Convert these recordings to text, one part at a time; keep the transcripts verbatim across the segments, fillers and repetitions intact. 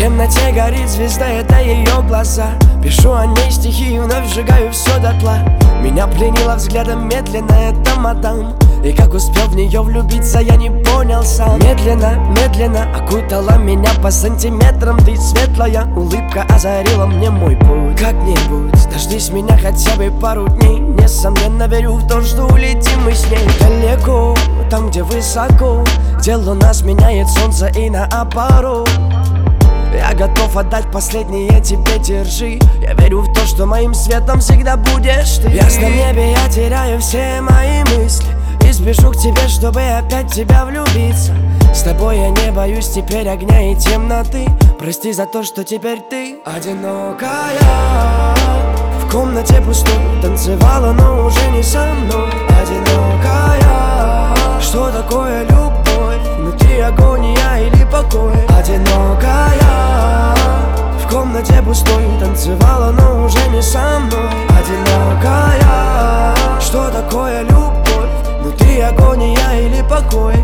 темноте горит звезда, это ее глаза. Пишу о ней стихи и вновь сжигаю все дотла. Меня пленила взглядом медленно эта мадам, и как успел в нее влюбиться, я не понял сам. Медленно, медленно окутала меня по сантиметрам. Ты светлая улыбка озарила мне мой путь. Как-нибудь дождись меня хотя бы пару дней. Несомненно верю в то, что улетим мы с ней далеко, там где высоко, где луна сменяет солнце и наоборот. Я готов отдать последнее тебе, держи. Я верю в то, что моим светом всегда будешь ты. В ясном небе я теряю все мои мысли и спешу к тебе, чтобы опять в тебя влюбиться. С тобой я не боюсь теперь огня и темноты. Прости за то, что теперь ты одинокая. В комнате пустой танцевала, но уже не со мной. Одинокая. Что такое любовь? Внутри агония или покой? Одинокая. В комнате пустой танцевала, но уже не со мной. Одинокая. Что такое любовь? Внутри агония или покой?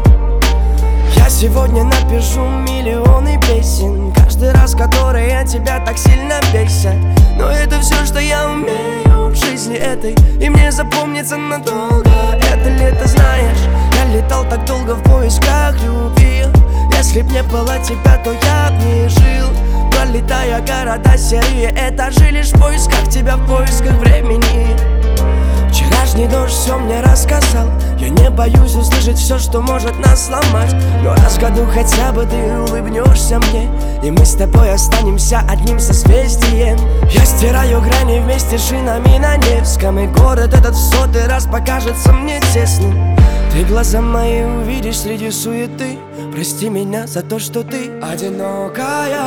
Я сегодня напишу миллионы песен, каждый раз, которые тебя так сильно бесят. Но это все, что я умею в жизни этой, и мне запомнится надолго. Это лето, знаешь, я летал так долго в поисках любви. Если б не было тебя, то я б не жил, пролетая города серые этажи. Лишь в поисках тебя, в поисках времени. Вчерашний дождь все мне рассказал. Я не боюсь услышать все, что может нас сломать. Но раз в году хотя бы ты улыбнешься мне, и мы с тобой останемся одним созвездием. Я стираю грани вместе с шинами на Невском, и город этот в сотый раз покажется мне тесным. Ты глаза мои увидишь среди суеты. Прости меня за то, что ты одинокая.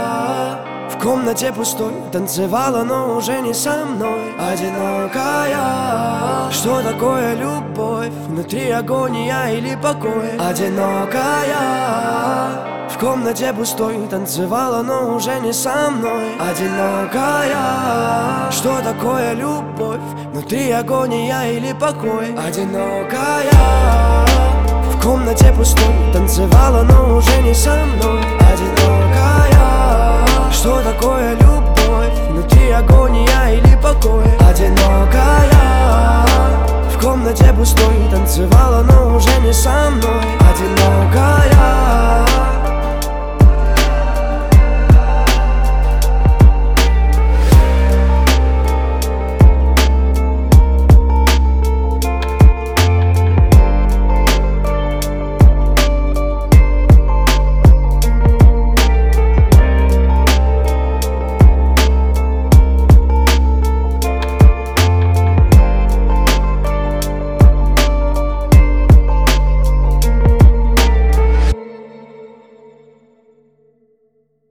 В комнате пустой танцевала, но уже не со мной. Одинокая. Что такое любовь? Внутри агония или покой? Одинокая. В комнате пустой танцевала, но уже не со мной. Одинокая. Что такое любовь? Внутри агония или покой? Одинокая. В комнате пустой танцевала, но уже не со мной. Одинокая. Что такое любовь? Внутри агония или покой? Одинокая. В комнате пустой танцевала, но уже не со мной. Одинокая.